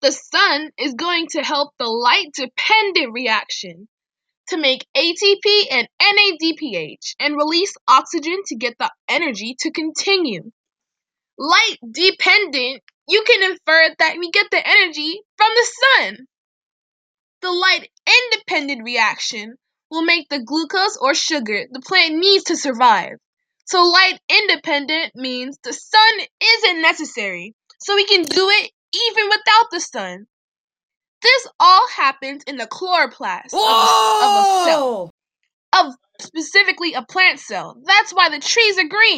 The sun is going to help the light-dependent reaction to make ATP and NADPH and release oxygen to get the energy to continue. Light-dependent, you can infer that we get the energy from the sun. The light-independent reaction will make the glucose or sugar the plant needs to survive. So light-independent means the sun isn't necessary, so we can do it even without the sun. This all happens in the chloroplast of a cell, of specifically a plant cell. That's why the trees are green.